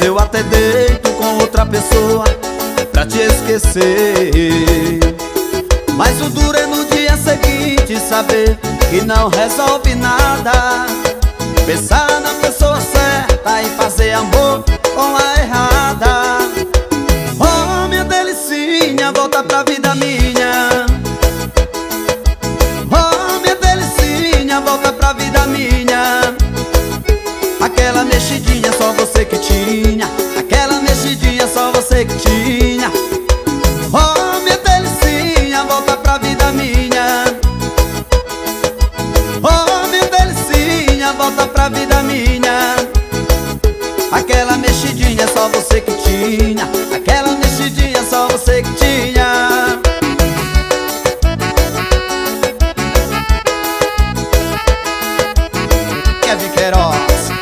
preciso eu até deito com outra pessoa pra te esquecer. Mas o duro é no dia seguinte saber que não resolve nada. Pensar na pessoa certa e fazer amor com a errada. Oh, minha delicinha, volta pra vida minha. Oh, minha delicinha, volta pra vida minha. Aquela mexidinha só você que tinha. Aquela mexidinha só você que tinha. Oh, minha delicinha, volta pra vida minha. Oh, minha delicinha, volta pra vida minha. Aquela mexidinha só você que tinha. Aquela mexidinha só você que tinha. Kevin Queiroz.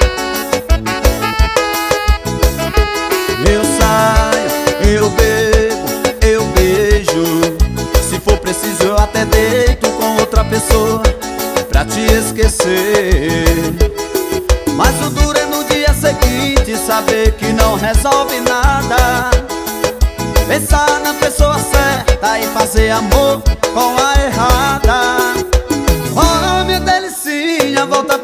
Eu saio, eu bebo, eu beijo. Se for preciso eu até deito com outra pessoa pra te esquecer. Mas o duro é no dia seguinte saber que não resolve nada. Pensar na pessoa certa e fazer amor com a errada. Oh, minha delicinha, volta